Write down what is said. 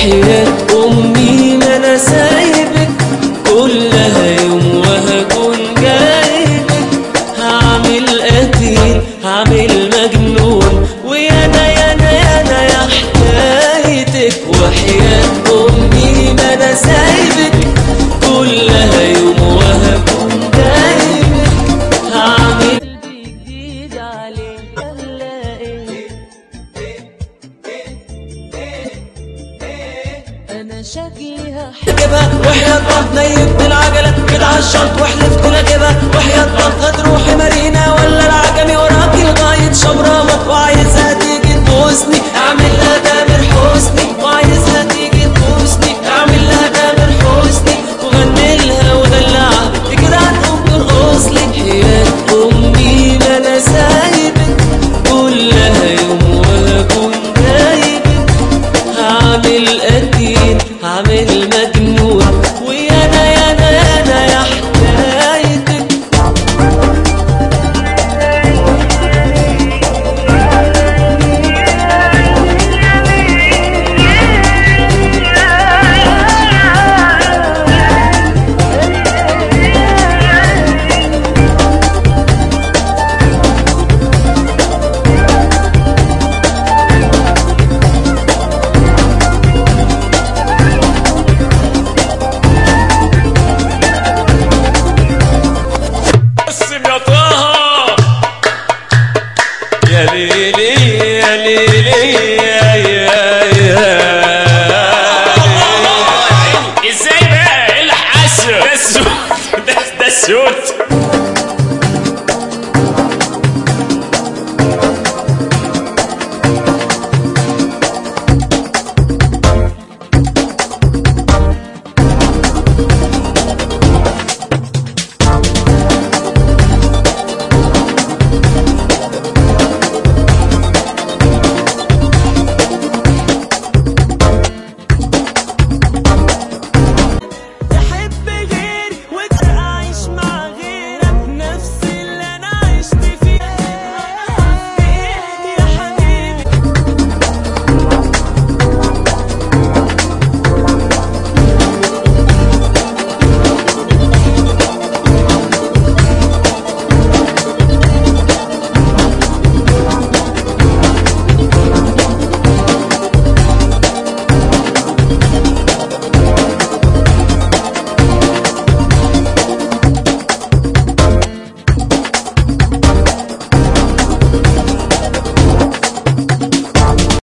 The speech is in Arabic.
وحياة أمي ما أنا سايبك كلها يوم وهكون جايبك. هعمل قتيل هعمل مجنون ويانا يانا يانا يا حكايتك. وحياة أمي ما أنا سايبك كلها يوم وهكون جايبك. هعمل جديد عليك ولا إيه؟ أنا شكلي هحجبها وحياة بطن نيبت العجلة كده عالشط وحلفت لاجيبها. وحياة بطن هتروحي مارينا ولا العجمي وراكي لغاية شبرمة وعايزها تيجي تبوسني اعمل لها تامر حسني. وعايزها تيجي تبوسني اعمل لها تامر حسني وغني لها ودلعها دي كده هتقوم ترقصلي. حياة أمي ما أنا سايبك كلها يوم وهكون جايبك. هعمل قتيل هعمل